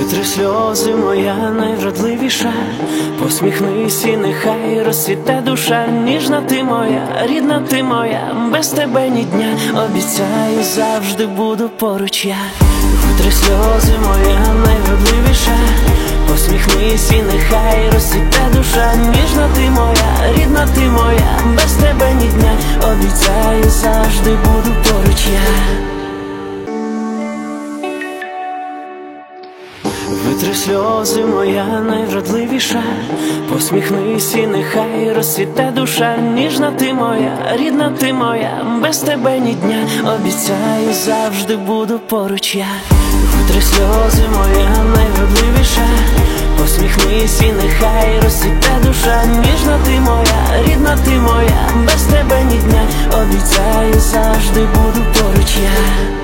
Витри сльози, моя найвродливіша, посміхнись і нехай розцвіте душа. Ніжна ти моя, рідна ти моя, без тебе ні дня, обіцяю, завжди буду поруч я. Витри сльози, моя найвродливіша, посміхнись і нехай розцвіте душа. Ніжна ти моя, рідна ти моя, без тебе ні дня, обіцяю, завжди буду поруч я. Витри сльози, моя найвродливіша, посміхнись і нехай розцвіте душа. Ніжна ти моя, рідна ти моя, без тебе ні дня, обіцяю, завжди буду поруч я. Витри сльози, моя найвродливіша, посміхнись і нехай розцвіте душа. Ніжна ти моя, рідна ти моя, без тебе ні дня, обіцяю, завжди буду поруч я.